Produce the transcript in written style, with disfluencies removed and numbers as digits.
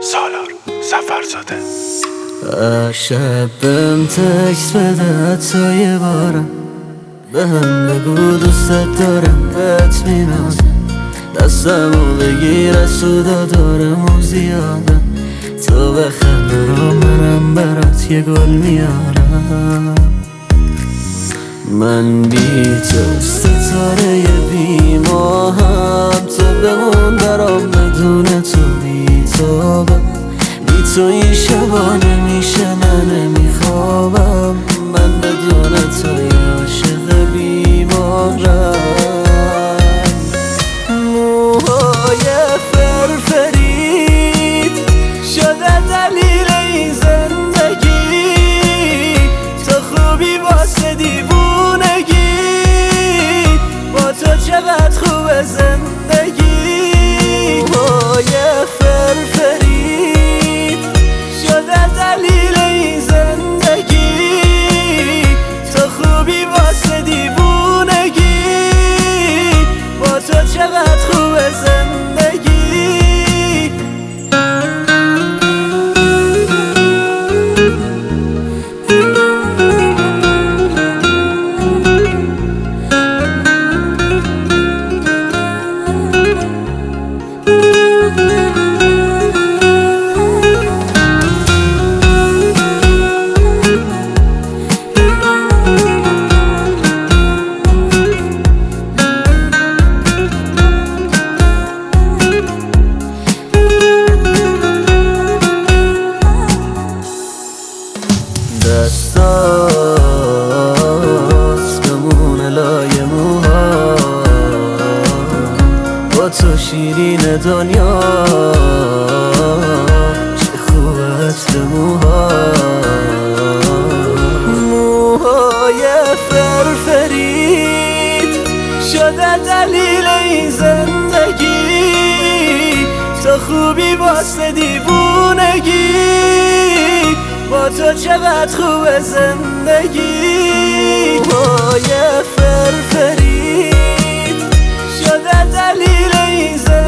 سالار سفرزاده. شب بهم تکس بده حتی یه بارم، به هم بگو دوستت دارم، بهت میرم دستمو بگیر از سودا دارم و زیادم، تو بخند رو منم برات یه گل میارم. من بی تو ستاره بی ماهم، تو بمون برام بدون تو بی تو بی تو این شبا نمیشه من نمیخوابم، من بدون تو عاشق بیمارم. موهای فرفرید شده دلیل این زندگی، تو خوبی واسه دیوونگی، با تو چقدر خوبه زندگی. موهای فرفرید شده دلیل این زندگی، تو خوبی واسه دیوونگی، با تو چقدر خوبه زندگی. دستات بمونه لای موها، با تو شیرین دنیا، چه خوبت به موها. موهای فرفرید شده دلیل این زندگی، تو خوبی واسه دیوونگی، با تو چقدر خوبه زندگی. موهای فرفرید شده دلیل این زندگی،